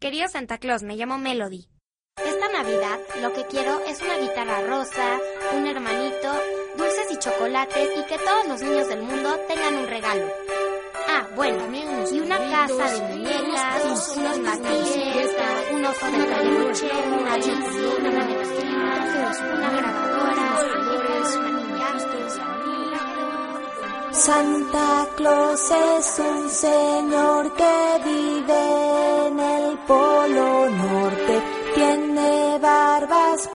Querido Santa Claus, me llamo Melody. Esta Navidad lo que quiero es una guitarra rosa, un hermanito, dulces y chocolates y que todos los niños del mundo tengan un regalo. Ah, bueno, y una casa de muñecas, unos martillos, un oso de peluche, una chocolatina, una mezquita, una grabadora, Santa Claus es un señor que vive en el Polo Norte, tiene barbas